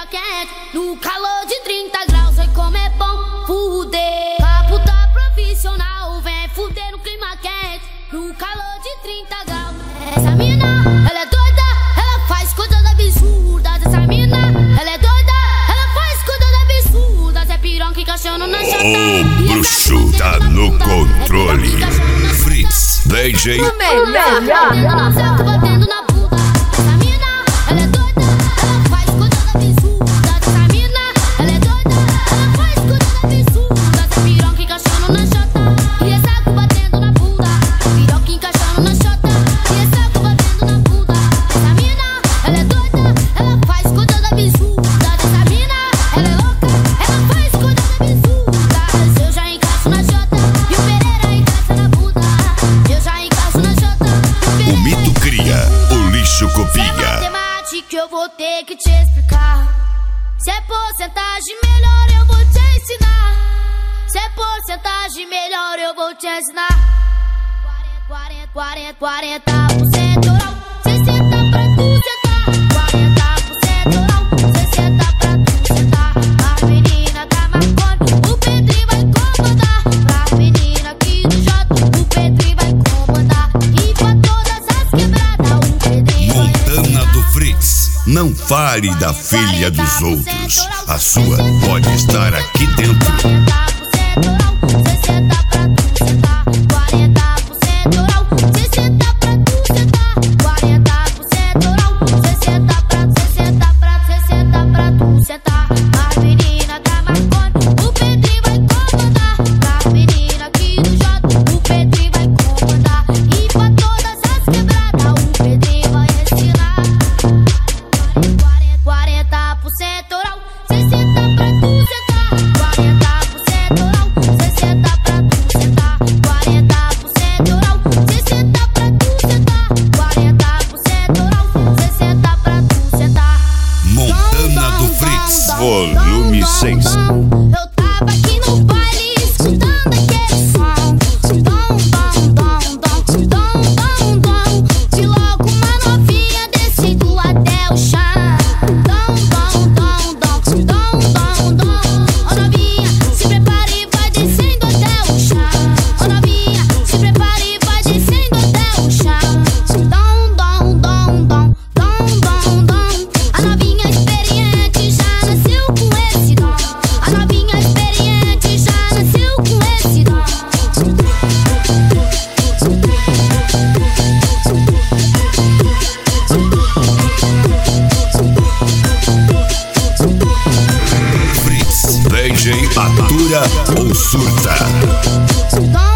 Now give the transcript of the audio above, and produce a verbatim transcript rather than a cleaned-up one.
quente, no calor de trinta graus. Sei como é bom fuder. A puta profissional vem fuder no clima quente, no calor de trinta graus. Essa mina, ela é doida, ela faz coisas absurdas. Essa mina, ela é doida, ela faz coisas absurdas. É piroca encaixando na chata. O bruxo tá no controle. Fritz, D J. O melhor. Batendo na bunda. Essa mina, ela é doida, ela faz coisas absurdas. Essa mina, ela é doida, ela faz coisas absurdas. É piroca encaixando na chata. E é saco batendo na bunda. Piroca encaixando na chata. E é saco batendo na bunda. Essa mina, ela é doida, ela faz coisas absurdas. Essa mina, ela é louca, ela faz coisas absurdas. Eu já encaixo na chata e o Pereira encaixa na bunda. Eu já encaixo na chata e o O mito cria, o lixo copia. é matemática, eu vou ter que te explicar. Se é porcentagem, melhor eu vou te ensinar. Se é porcentagem, melhor eu vou te ensinar. quarenta, quarenta, quarenta, quarenta por cento oral, sessenta pra tu sentar. quarenta por cento oral, sessenta pra tu sentar. As meninas da Marconi, o Pedrinho vai comandar. As meninas aqui do J, o Pedrinho vai comandar. E pra todas as quebradas, o Pedrinho vai Montana do Fritz. Não fale da filha dos outros. A sua pode estar aqui dentro. quarenta por cento oral, sessenta pra tu sentar. quarenta por cento oral, sessenta pra tu sentar. quarenta por cento oral, sessenta pra sessenta pra sessenta pra tu sentar. As meninas da Marconi, o Pedrinho vai comandar. As meninas aqui do J, o Pedrinho vai comandar. E pra todas as quebradas, o Pedrinho vai ensinar. quarenta por cento oral, sessenta pra tu sentar. quarenta por cento oral, sessenta pra tu sentar. quarenta por cento oral, sessenta pra tu sentar. quarenta por cento oral, sessenta pra tu sentar. Montana do Fritz, volume seis. Eu tava aqui no baile escutando aquele som. Dom, dom, dom, dom, dom, dom, dom. De logo uma novinha descendo até o chão. Dom, dom, dom, dom, dom, dom, dom. Ó novinha, se prepare e vai descendo até o chão. Ó novinha, se prepare e vai descendo até o chão. Dom, dom, dom, dom, dom, dom, dom. A novinha experiente já nasceu com esse dom. A novinha experiente já nasceu com esse dom. Fritz, D J atura ou surta. Dom,